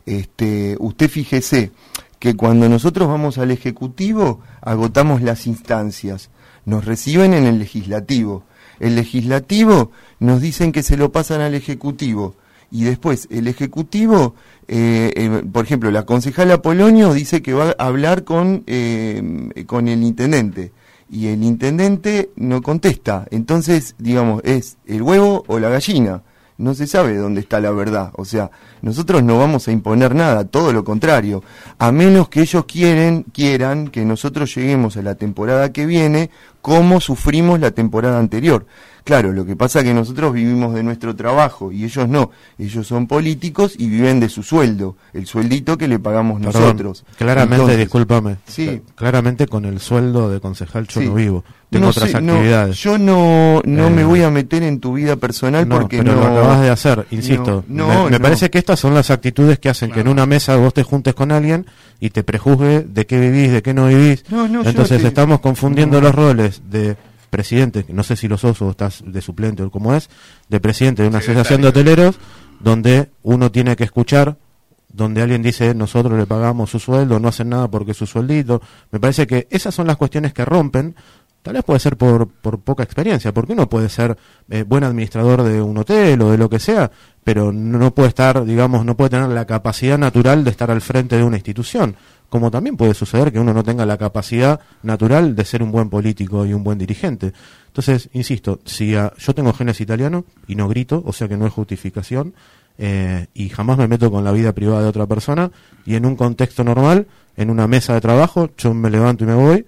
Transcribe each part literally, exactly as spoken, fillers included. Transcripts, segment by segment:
Este, usted fíjese que cuando nosotros vamos al Ejecutivo, agotamos las instancias, nos reciben en el Legislativo, el Legislativo nos dicen que se lo pasan al Ejecutivo, y después el Ejecutivo, eh, eh, por ejemplo, la concejala Polonio dice que va a hablar con, eh, con el intendente, y el intendente no contesta, entonces, digamos, es el huevo o la gallina, no se sabe dónde está la verdad, o sea, nosotros no vamos a imponer nada, todo lo contrario, a menos que ellos quieren, quieran que nosotros lleguemos a la temporada que viene como sufrimos la temporada anterior. Claro, lo que pasa es que nosotros vivimos de nuestro trabajo y ellos no, ellos son políticos y viven de su sueldo, el sueldito que le pagamos Perdón, nosotros. Claramente, Entonces, discúlpame, sí. claramente con el sueldo de concejal yo Sí. no vivo, tengo No otras sé, actividades. No, yo no, no Eh, me voy a meter en tu vida personal no, porque pero no... lo acabas de hacer, insisto. No, me no, me no. parece que estas son las actitudes que hacen Claro. que en una mesa vos te juntes con alguien y te prejuzgue de qué vivís, de qué no vivís. No, no, yo Entonces te- estamos confundiendo no. los roles de presidente, que no sé si lo sos o estás de suplente o cómo es, de presidente de una Secretario. asociación de hoteleros, donde uno tiene que escuchar, donde alguien dice nosotros le pagamos su sueldo, no hacen nada porque es su sueldito. Me parece que esas son las cuestiones que rompen. Tal vez puede ser por, por poca experiencia, porque uno puede ser eh, buen administrador de un hotel o de lo que sea, pero no puede estar, digamos, no puede tener la capacidad natural de estar al frente de una institución, como también puede suceder que uno no tenga la capacidad natural de ser un buen político y un buen dirigente. Entonces, insisto, si a, yo tengo genes italiano y no grito, o sea que no es justificación, eh, y jamás me meto con la vida privada de otra persona, y en un contexto normal, en una mesa de trabajo, yo me levanto y me voy,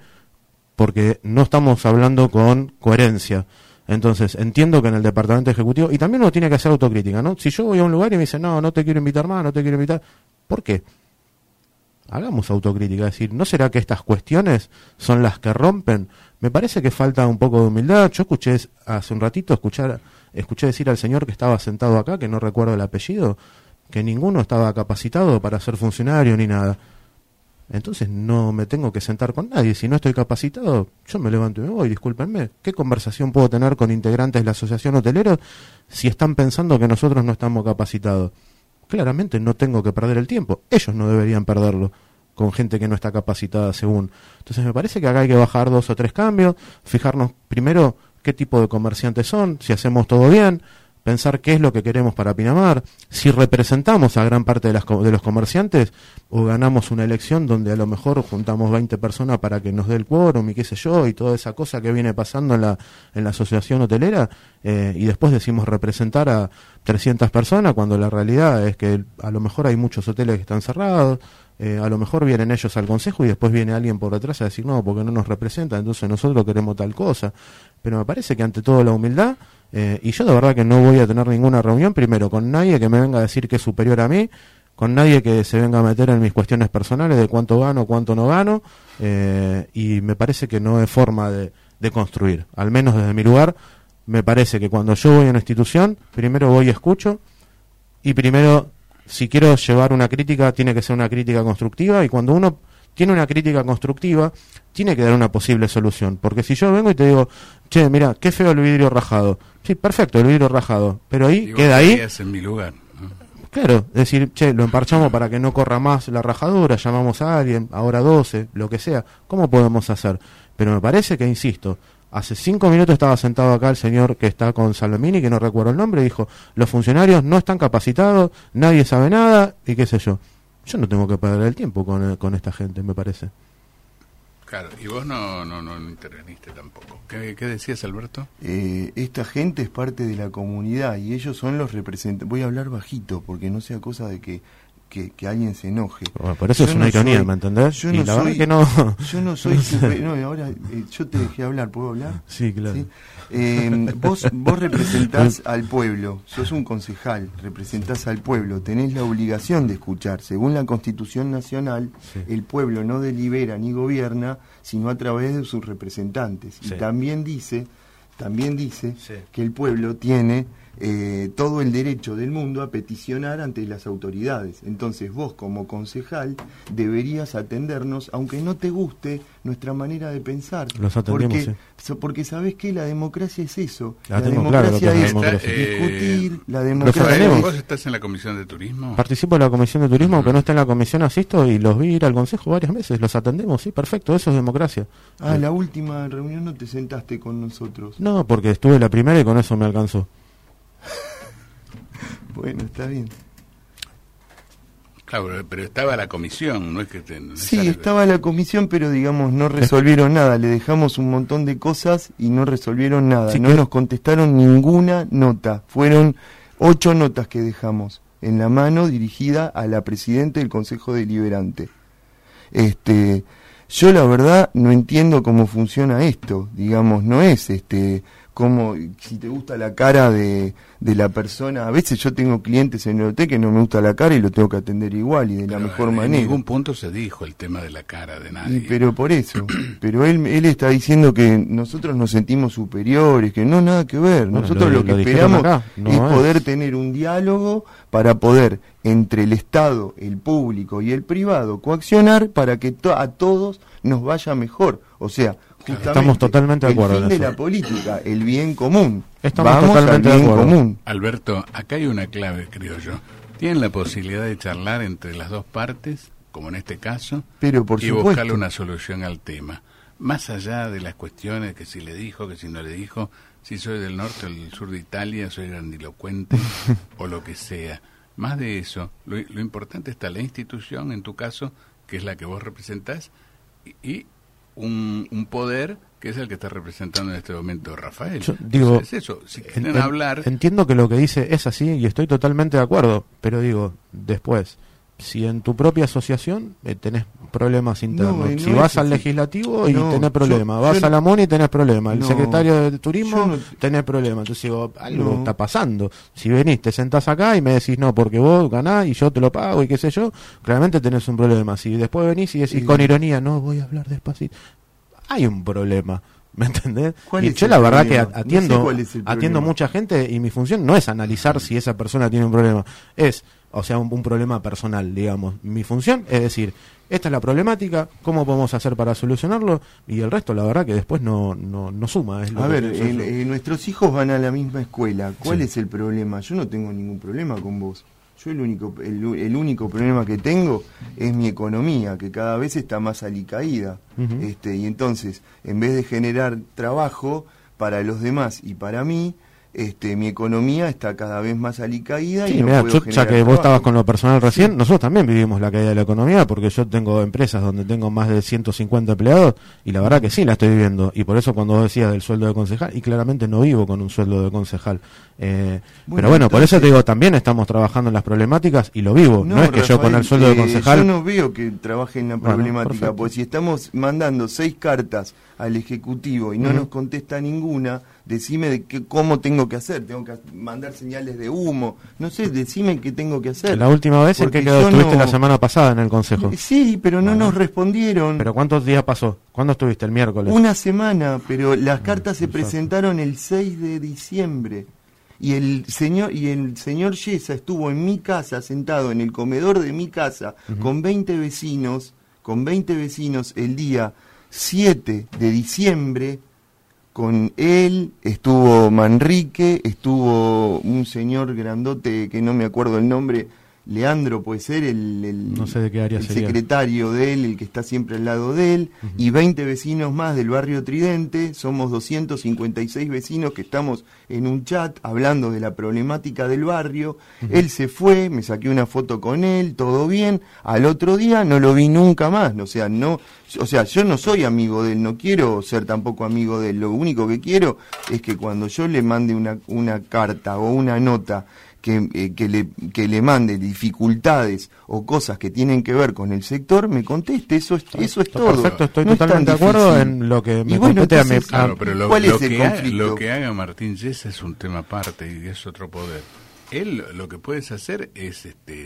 porque no estamos hablando con coherencia. Entonces, entiendo que en el departamento ejecutivo, y también uno tiene que hacer autocrítica, ¿no? Si yo voy a un lugar y me dicen, no, no te quiero invitar más, no te quiero invitar, ¿por qué? Hagamos autocrítica, es decir, ¿no será que estas cuestiones son las que rompen? Me parece que falta un poco de humildad. Yo escuché hace un ratito, escuchar, escuché decir al señor que estaba sentado acá, que no recuerdo el apellido, que ninguno estaba capacitado para ser funcionario ni nada. Entonces no me tengo que sentar con nadie. Si no estoy capacitado, yo me levanto y me voy, discúlpenme. ¿Qué conversación puedo tener con integrantes de la asociación hotelera si están pensando que nosotros no estamos capacitados? Claramente no tengo que perder el tiempo. Ellos no deberían perderlo con gente que no está capacitada según. Entonces me parece que acá hay que bajar dos o tres cambios, fijarnos primero qué tipo de comerciantes son, si hacemos todo bien, pensar qué es lo que queremos para Pinamar, si representamos a gran parte de, las, de los comerciantes o ganamos una elección donde a lo mejor juntamos veinte personas para que nos dé el quórum y qué sé yo, y toda esa cosa que viene pasando en la, en la asociación hotelera, eh, y después decimos representar a trescientas personas cuando la realidad es que a lo mejor hay muchos hoteles que están cerrados, eh, a lo mejor vienen ellos al consejo y después viene alguien por detrás a decir no, porque no nos representa, entonces nosotros queremos tal cosa. Pero me parece que ante todo la humildad, Eh, y yo de verdad que no voy a tener ninguna reunión primero con nadie que me venga a decir que es superior a mí, con nadie que se venga a meter en mis cuestiones personales de cuánto gano, cuánto no gano, eh, y me parece que no es forma de, de construir, al menos desde mi lugar. Me parece que cuando yo voy a una institución, primero voy y escucho, y primero, si quiero llevar una crítica, tiene que ser una crítica constructiva, y cuando uno tiene una crítica constructiva, tiene que dar una posible solución. Porque si yo vengo y te digo, che, mira, qué feo el vidrio rajado. Sí, perfecto, el vidrio rajado. Pero ahí, Digo, queda ahí. Es en mi lugar, ¿no? Claro, es decir, che, lo emparchamos para que no corra más la rajadura, llamamos a alguien, ahora doce, lo que sea. ¿Cómo podemos hacer? Pero me parece que, insisto, hace cinco minutos estaba sentado acá el señor que está con Salamini, que no recuerdo el nombre, y dijo, los funcionarios no están capacitados, nadie sabe nada, y qué sé yo. Yo no tengo que perder el tiempo con, con esta gente, me parece. Claro, y vos no, no, no interveniste tampoco. ¿Qué, qué decías, Alberto? Eh, esta gente es parte de la comunidad y ellos son los representantes. Voy a hablar bajito porque no sea cosa de que, que, que alguien se enoje. Bueno, por eso Yo es una no ironía, soy- ¿me entendés? Yo y no la soy, verdad que no... yo no soy super- no, y ahora eh, yo te dejé hablar, ¿puedo hablar? Sí, claro. ¿Sí? Eh, vos, vos representás al pueblo, sos un concejal, representás al pueblo, tenés la obligación de escuchar. Según la Constitución Nacional, Sí. el pueblo no delibera ni gobierna, sino a través de sus representantes. Sí. Y también dice, también dice Sí. que el pueblo tiene eh, todo el derecho del mundo a peticionar ante las autoridades. Entonces vos como concejal deberías atendernos, aunque no te guste nuestra manera de pensar. Los atendemos, porque, sí. porque sabés que la democracia es eso. La, la tengo democracia claro, es democracia. discutir, Eh, la democracia atendemos. es... ¿Vos estás en la comisión de turismo? Participo en la comisión de turismo, aunque no esté en la comisión asisto y los vi ir al consejo varias veces, los atendemos, sí, perfecto, eso es democracia. Ah, la última reunión no te sentaste con nosotros. No, porque estuve la primera y con eso me alcanzó. Bueno, está bien. Claro, pero estaba la comisión, no es que te... Sí, estaba la comisión, pero digamos, no resolvieron nada. Le dejamos un montón de cosas y no resolvieron nada. Sí, no que... nos contestaron ninguna nota. Fueron ocho notas que dejamos en la mano dirigida a la presidenta del Consejo Deliberante. Este, yo la verdad no entiendo cómo funciona esto. Digamos, no es este... como si te gusta la cara de, de la persona. A veces yo tengo clientes en el hotel que no me gusta la cara y lo tengo que atender igual y de pero la mejor en manera. En ningún punto se dijo el tema de la cara de nadie. Y, pero por eso, pero él él está diciendo que nosotros nos sentimos superiores, que no, nada que ver. Bueno, nosotros lo, lo que lo esperamos acá, no es, es poder tener un diálogo para poder, entre el Estado, el público y el privado, coaccionar para que to- a todos nos vaya mejor. O sea, justamente estamos totalmente de acuerdo el fin en de eso. la política, el bien común. Estamos Vamos totalmente al de bien acuerdo. común. Alberto, acá hay una clave, creo yo. Tienen la posibilidad de charlar entre las dos partes, como en este caso, Pero por y supuesto. buscarle una solución al tema. Más allá de las cuestiones que si le dijo, que si no le dijo, si soy del norte o del sur de Italia, soy grandilocuente o lo que sea. Más de eso, lo, lo importante está la institución, en tu caso, que es la que vos representás, y, y un, un poder que es el que está representando en este momento Rafael. Yo digo, Entonces, es eso, si quieren en, hablar... Entiendo que lo que dice es así y estoy totalmente de acuerdo, pero digo, después, si en tu propia asociación eh, tenés problemas internos, No, no si es vas al así. legislativo y No, tenés problemas, yo- vas yo a la MONI y tenés problemas, el No, secretario de turismo yo no- tenés problemas, entonces digo, algo No. está pasando. Si venís, te sentás acá y me decís, no, porque vos ganás y yo te lo pago y qué sé yo, claramente tenés un problema. Si después venís y decís Sí. con ironía, no, voy a hablar despacito, hay un problema. ¿Me entendés? ¿Cuál Y es yo el la verdad problema? que No sé atiendo, cuál es el atiendo problema. mucha gente y mi función no es analizar si esa persona tiene un problema, es, o sea, un, un problema personal, digamos. Mi función es decir, esta es la problemática, ¿cómo podemos hacer para solucionarlo? Y el resto, la verdad que después no, no, no suma. Es lo A que ver, pienso el- yo. eh, nuestros hijos van a la misma escuela. ¿Cuál Sí. es el problema? Yo no tengo ningún problema con vos. Yo el único, el, u- el único problema que tengo es mi economía, que cada vez está más alicaída. Ujú. este, y entonces, en vez de generar trabajo para los demás y para mí, este, mi economía está cada vez más alicaída Sí, y no mirá, puedo yo, ya generar que vos trabajo. estabas con lo personal recién, nosotros también vivimos la caída de la economía porque yo tengo empresas donde tengo más de ciento cincuenta empleados y la verdad que sí la estoy viviendo. Y por eso cuando vos decías del sueldo de concejal, y claramente no vivo con un sueldo de concejal. Eh, Bueno, pero bueno, por eso entonces- te digo, también estamos trabajando en las problemáticas y lo vivo. No, es que yo con Rafael, el sueldo de eh, concejal... Yo no veo que trabaje en la Bueno, problemática, perfecto. porque si estamos mandando seis cartas al Ejecutivo y no Ujú. nos contesta ninguna, decime de qué, cómo tengo que hacer. Tengo que mandar señales de humo. No sé, decime qué tengo que hacer. La última vez en Porque que quedó, yo estuviste no- la semana pasada en el consejo. Eh, Sí, pero no Bueno. nos respondieron. ¿Pero cuántos días pasó? ¿Cuándo estuviste? ¿El miércoles? Una semana, pero las cartas se exacto. presentaron el seis de diciembre. Y el señor y el señor Yesa estuvo en mi casa, sentado en el comedor de mi casa, Ujú. con veinte vecinos, con veinte vecinos el día siete de diciembre. Con él estuvo Manrique, estuvo un señor grandote que no me acuerdo el nombre, Leandro puede ser, el, el, No sé de qué área el sería. secretario de él, el que está siempre al lado de él, Ujú. y veinte vecinos más del barrio Tridente. Somos doscientos cincuenta y seis vecinos que estamos en un chat hablando de la problemática del barrio. Ujú. Él se fue, me saqué una foto con él, todo bien. Al otro día no lo vi nunca más. O sea, no, o sea, yo no soy amigo de él, no quiero ser tampoco amigo de él. Lo único que quiero es que cuando yo le mande una, una carta o una nota que, eh, que, le, que le mande dificultades o cosas que tienen que ver con el sector, me conteste. Eso es, eso es Está todo. perfecto, estoy No es tan totalmente de acuerdo difícil. en lo que me Y bueno, compete a mi... entonces, a- Claro, pero lo, ¿cuál lo es el que ha- conflicto? lo que haga Martín Yesa es un tema aparte y es otro poder. Él lo que puedes hacer es este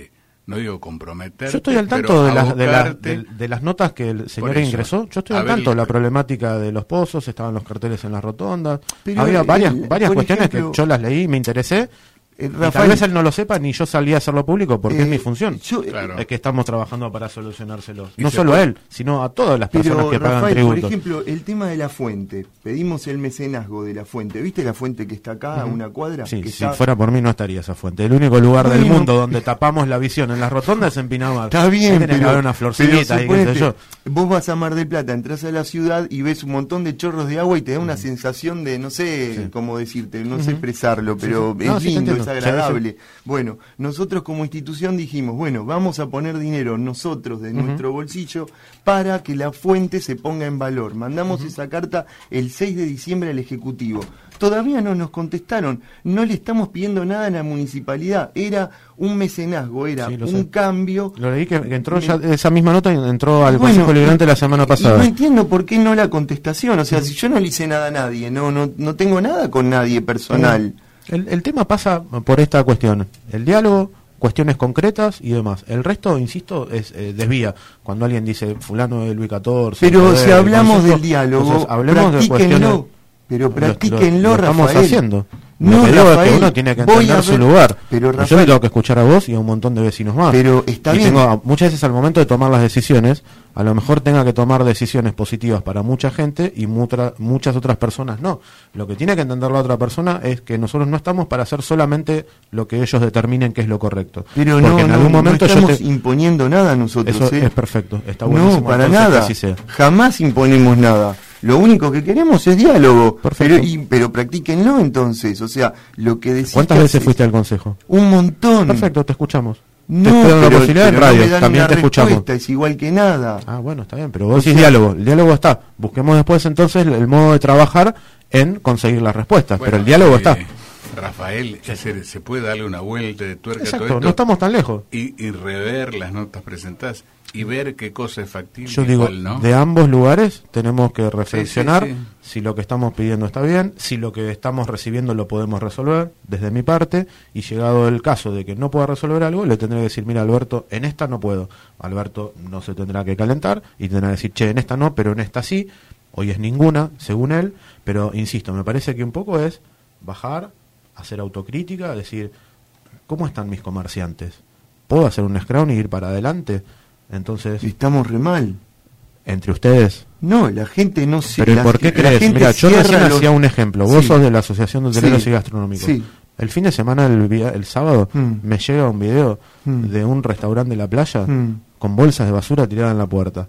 no digo comprometerte. Yo estoy al tanto de las, de, las, de, de las notas que el señor eso, ingresó. Yo estoy al tanto de la problemática de los pozos, estaban los carteles en las rotondas. Pero Había el, varias, el, varias cuestiones ejemplo, que yo las leí, me interesé. Eh, Rafael, y tal vez él no lo sepa, ni yo salí a hacerlo público, porque eh, es mi función. Yo, claro. Es que estamos trabajando para solucionárselos. No solo a él, sino a todas las personas pero, que Rafael, pagan tributos. Por ejemplo, el tema de la fuente. Pedimos el mecenazgo de la fuente. ¿Viste la fuente que está acá, a uh-huh. una cuadra? Sí, que si está... fuera por mí no estaría esa fuente. El único lugar bueno, del mundo donde tapamos la visión en las rotondas es en Pinamar. Está bien, tiene que haber una florcita y qué sé yo. Vos vas a Mar del Plata, entras a la ciudad y ves un montón de chorros de agua y te da una uh-huh. sensación de, no sé sí. cómo decirte, no uh-huh. sé expresarlo, pero sí, sí. No, es sí, lindo, es agradable. Sí, sí. Bueno, nosotros como institución dijimos, bueno, vamos a poner dinero nosotros de uh-huh. nuestro bolsillo para que la fuente se ponga en valor. Mandamos uh-huh. esa carta el seis de diciembre al Ejecutivo. Todavía no nos contestaron, no le estamos pidiendo nada a la municipalidad, era un mecenazgo, era sí, un sé. cambio. Lo leí que, que entró ya, esa misma nota entró al bueno, Consejo Liberante la semana pasada. Y no entiendo por qué no la contestación, o sea, uh-huh. si yo no le hice nada a nadie, no, no, no tengo nada con nadie personal. Uh-huh. El, el tema pasa por esta cuestión, el diálogo, cuestiones concretas y demás. El resto, insisto, es eh, desvía. Cuando alguien dice fulano de Luis catorce. Pero poder, si hablamos consejo, del diálogo, hablemos de cuestiones. Pero practíquenlo, lo, lo, lo Rafael. estamos haciendo. No, lo que digo Rafael, es que uno tiene que entender su lugar. Pero Rafael, yo le tengo que escuchar a vos y a un montón de vecinos más. Pero está y bien. Tengo, muchas veces al momento de tomar las decisiones, a lo mejor tenga que tomar decisiones positivas para mucha gente y mutra, muchas otras personas no. Lo que tiene que entender la otra persona es que nosotros no estamos para hacer solamente lo que ellos determinen que es lo correcto. Pero porque no, en no, algún no momento estamos yo te... imponiendo nada a nosotros. Eso ¿eh? es perfecto. Está buenísimo. No, para nada. Así sea. Jamás imponemos nada. Lo único que queremos es diálogo. Pero, y, pero practíquenlo entonces. O sea, lo que decís. ¿Cuántas veces haces? Fuiste al consejo? Un montón. Perfecto, te escuchamos. No, te pero, la posibilidad pero en radio, no también te escuchamos. Es igual que nada. Ah, bueno, está bien, pero vos decís diálogo. El diálogo está. Busquemos después entonces el modo de trabajar en conseguir las respuestas. Bueno, pero el diálogo eh, está. Rafael, sí. se, se puede darle una vuelta de tuerca Exacto, a todo esto. No estamos tan lejos. Y, y rever las notas presentadas y ver qué cosa es factible. Yo digo, cuál no. de ambos lugares tenemos que reflexionar sí, sí, sí. si lo que estamos pidiendo está bien, si lo que estamos recibiendo lo podemos resolver, desde mi parte, y llegado el caso de que no pueda resolver algo, le tendré que decir, mira Alberto, en esta no puedo. Alberto no se tendrá que calentar y tendrá que decir, che, en esta no, pero en esta sí. Hoy es ninguna, según él, pero insisto, me parece que un poco es bajar, hacer autocrítica, decir, ¿cómo están mis comerciantes? ¿Puedo hacer un scrown y ir para adelante? Entonces, estamos re mal. ¿Entre ustedes? No, la gente no se... ¿Pero por qué crees? Mira, yo recién los... hacía un ejemplo. Vos sí. sos de la Asociación de Hoteleros sí. y Gastronómicos. Sí. El fin de semana, el, el sábado, mm. me llega un video mm. de un restaurante de la playa mm. con bolsas de basura tiradas en la puerta.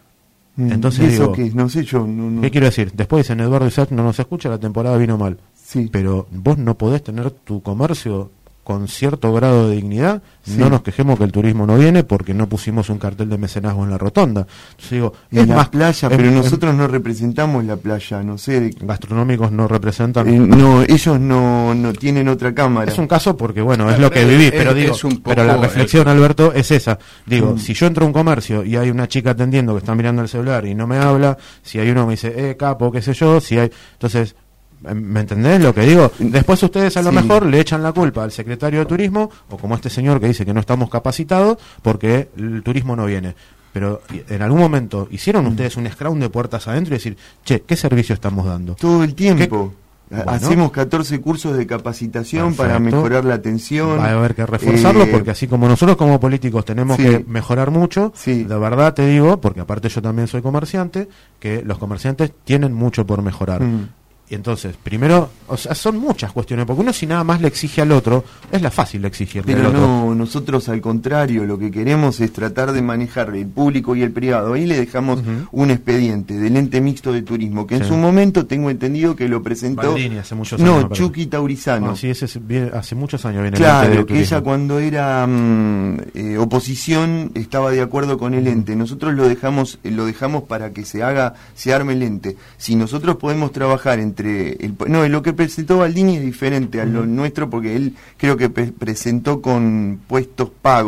Mm. Entonces ¿Y eso digo, qué? No sé yo. No, no. ¿Qué quiero decir? Después dicen, Eduardo Isaac no nos escucha, la temporada vino mal. Sí. Pero vos no podés tener tu comercio con cierto grado de dignidad, sí. no nos quejemos que el turismo no viene porque no pusimos un cartel de mecenazgo en la rotonda. Entonces digo, en es la más playa, es, pero nosotros es, no representamos la playa, no sé. De, gastronómicos no representan. Eh, no, ellos no, no tienen otra cámara. Es un caso porque bueno, claro, es lo que viví, pero es, digo, es poco, pero la reflexión, Alberto, es esa. Digo, mm. si yo entro a un comercio y hay una chica atendiendo que está mirando el celular y no me habla, si hay uno que me dice, eh, capo, qué sé yo, si hay, entonces ¿me entendés lo que digo? Después ustedes a lo sí. mejor le echan la culpa al secretario de turismo, o como este señor que dice que no estamos capacitados porque el turismo no viene. Pero en algún momento hicieron mm. ustedes un scrum de puertas adentro y decir, che, ¿qué servicio estamos dando? Todo el tiempo. Bueno, hacemos catorce cursos de capacitación perfecto. Para mejorar la atención. Va a haber que reforzarlo eh, porque así como nosotros como políticos tenemos sí. que mejorar mucho, sí. de verdad te digo, porque aparte yo también soy comerciante, que los comerciantes tienen mucho por mejorar. Mm. Y entonces, primero, o sea, son muchas cuestiones, porque uno si nada más le exige al otro, es la fácil exigirle Pero al otro. no, nosotros al contrario, lo que queremos es tratar de manejar el público y el privado. Ahí le dejamos uh-huh. un expediente del ente mixto de turismo, que sí. en su momento tengo entendido que lo presentó... Baldini, hace muchos años. No, Chucky Taurizano. No, sí, ese es, viene, hace muchos años viene claro, el ente de que turismo. ella cuando era um, eh, oposición estaba de acuerdo con el ente. Nosotros lo dejamos lo dejamos para que se haga, se arme el ente. Si nosotros podemos trabajar entre... el No, lo que presentó Baldini es diferente a lo uh-huh. nuestro porque él creo que pre- presentó con puestos pagos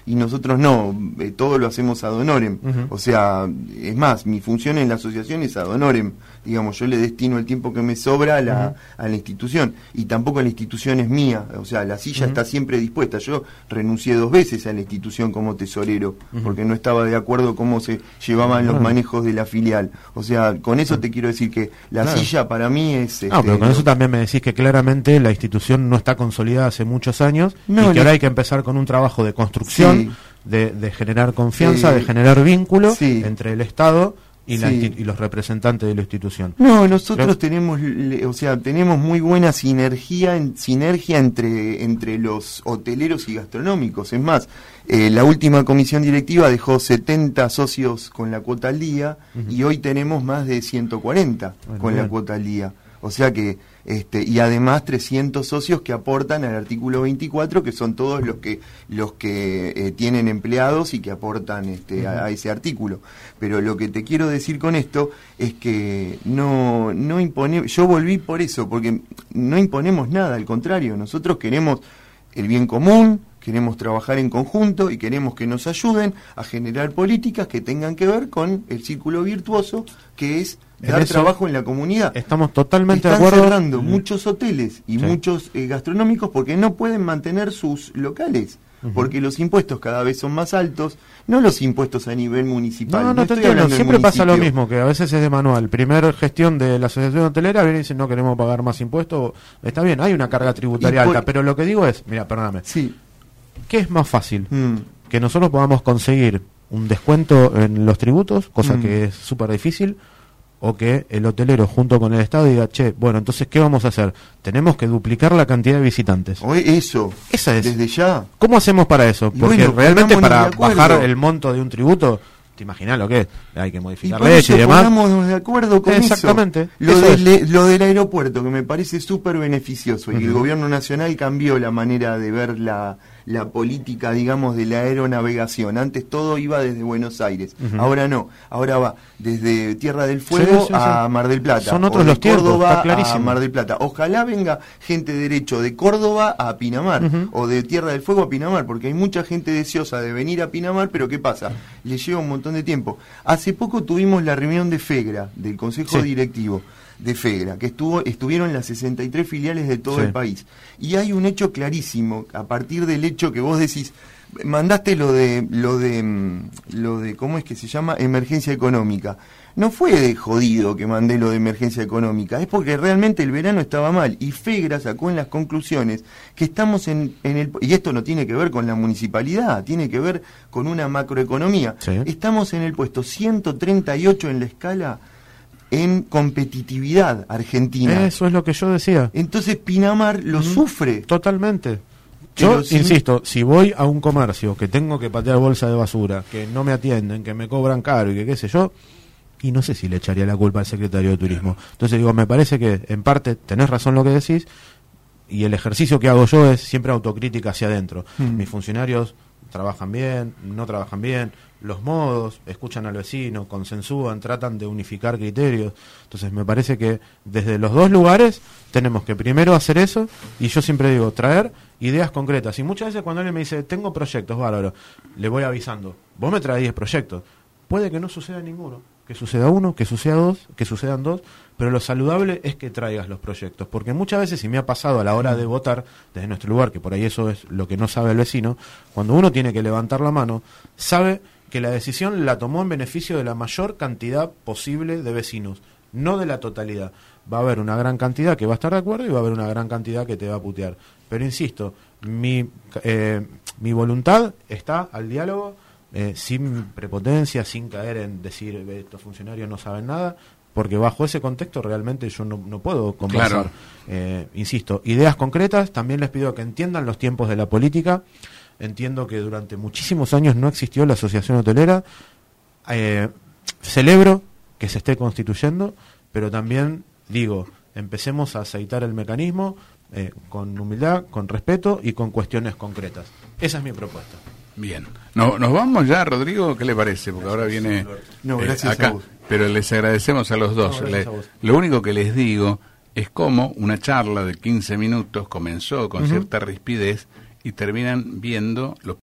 y nosotros no, eh, todo lo hacemos ad honorem. Uh-huh. O sea, es más, mi función en la asociación es ad honorem. Digamos, yo le destino el tiempo que me sobra a la, uh-huh. a la institución, y tampoco la institución es mía, o sea, la silla uh-huh. está siempre dispuesta. Yo renuncié dos veces a la institución como tesorero, uh-huh. porque no estaba de acuerdo cómo se llevaban uh-huh. los manejos de la filial. O sea, con eso uh-huh. te quiero decir que la claro. silla para mí es... No, este, pero con eso también me decís que claramente la institución no está consolidada hace muchos años, no, y que le... ahora hay que empezar con un trabajo de construcción, sí. de, de generar confianza, eh, de generar vínculo sí. entre el Estado y, la sí. y los representantes de la institución. No, nosotros Creo... tenemos, o sea, tenemos muy buena sinergia, en, sinergia entre entre los hoteleros y gastronómicos. Es más, eh, la última comisión directiva dejó setenta socios con la cuota al día, uh-huh. y hoy tenemos más de ciento cuarenta bueno, con bien. la cuota al día. O sea que, este, y además trescientos socios que aportan al artículo veinticuatro, que son todos los que los que eh, tienen empleados y que aportan este, uh-huh. a, a ese artículo. Pero lo que te quiero decir con esto es que no, no imponemos, yo volví por eso, porque no imponemos nada, al contrario, nosotros queremos el bien común, queremos trabajar en conjunto y queremos que nos ayuden a generar políticas que tengan que ver con el círculo virtuoso, que es dar trabajo en la comunidad. Estamos totalmente Están de acuerdo. cerrando mm. muchos hoteles y sí. muchos eh, gastronómicos porque no pueden mantener sus locales, uh-huh. porque los impuestos cada vez son más altos, no los impuestos a nivel municipal. No, no, no te entiendo, siempre pasa lo mismo, que a veces es de manual. Primera gestión de la asociación hotelera viene y dice no queremos pagar más impuestos. Está bien, hay una carga tributaria por... alta, pero lo que digo es, mira, perdóname, sí. ¿qué es más fácil? Mm. Que nosotros podamos conseguir un descuento en los tributos, cosa mm. que es súper difícil, o que el hotelero junto con el Estado diga, che, bueno, entonces, ¿qué vamos a hacer? Tenemos que duplicar la cantidad de visitantes. O eso, esa es. Desde ya. ¿Cómo hacemos para eso? Y Porque bueno, realmente para bajar el monto de un tributo, ¿te imaginas lo que es? Hay que modificar y leyes y demás. Pongámonos de acuerdo con Exactamente. eso. Lo, de, le, lo del aeropuerto, que me parece súper beneficioso, uh-huh. y el gobierno nacional cambió la manera de ver la... la política, digamos, de la aeronavegación. Antes todo iba desde Buenos Aires, uh-huh. ahora no, ahora va desde Tierra del Fuego sí, sí, a sí. Mar del Plata. Son otros los tiempos, Córdoba está clarísimo. A Mar del Plata. Ojalá venga gente derecho de Córdoba a Pinamar, uh-huh. o de Tierra del Fuego a Pinamar, porque hay mucha gente deseosa de venir a Pinamar, pero ¿qué pasa? Le lleva un montón de tiempo. Hace poco tuvimos la reunión de FEGRA, del Consejo sí. Directivo de FEGRA, que estuvo estuvieron las sesenta y tres filiales de todo sí. el país. Y hay un hecho clarísimo, a partir del hecho que vos decís, mandaste lo de, lo de, lo de, ¿cómo es que se llama? Emergencia económica. No fue de jodido que mandé lo de emergencia económica, es porque realmente el verano estaba mal, y FEGRA sacó en las conclusiones que estamos en, en el, y esto no tiene que ver con la municipalidad, tiene que ver con una macroeconomía. Sí. Estamos en el puesto ciento treinta y ocho en la escala en competitividad argentina. Eso es lo que yo decía. Entonces Pinamar lo mm, sufre. Totalmente. Yo si... insisto, si voy a un comercio que tengo que patear bolsa de basura, que no me atienden, que me cobran caro y que qué sé yo, y no sé si le echaría la culpa al secretario de Turismo. Entonces digo, me parece que en parte tenés razón lo que decís, y el ejercicio que hago yo es siempre autocrítica hacia adentro. Mm. Mis funcionarios trabajan bien, no trabajan bien, los modos, escuchan al vecino, consensúan, tratan de unificar criterios. Entonces me parece que desde los dos lugares tenemos que primero hacer eso, y yo siempre digo, traer ideas concretas. Y muchas veces cuando alguien me dice, tengo proyectos, bárbaro, le voy avisando, vos me traes diez proyectos, puede que no suceda ninguno, que suceda uno, que suceda dos, que sucedan dos, pero lo saludable es que traigas los proyectos, porque muchas veces, y me ha pasado a la hora de votar desde nuestro lugar, que por ahí eso es lo que no sabe el vecino, cuando uno tiene que levantar la mano, sabe que la decisión la tomó en beneficio de la mayor cantidad posible de vecinos, no de la totalidad. Va a haber una gran cantidad que va a estar de acuerdo y va a haber una gran cantidad que te va a putear. Pero insisto, mi, eh, mi voluntad está al diálogo, eh, sin prepotencia, sin caer en decir estos funcionarios no saben nada, porque bajo ese contexto realmente yo no, no puedo conversar. Claro. Eh, insisto, ideas concretas, también les pido que entiendan los tiempos de la política. Entiendo que durante muchísimos años no existió la asociación hotelera. Eh, celebro que se esté constituyendo, pero también digo, empecemos a aceitar el mecanismo eh, con humildad, con respeto y con cuestiones concretas. Esa es mi propuesta. Bien. No, ¿nos vamos ya, Rodrigo? ¿Qué le parece? Porque ahora viene no, gracias eh, acá. A vos. Pero les agradecemos a los dos. No, le, a vos. Lo único que les digo es cómo una charla de quince minutos comenzó con uh-huh. cierta rispidez y terminan viendo los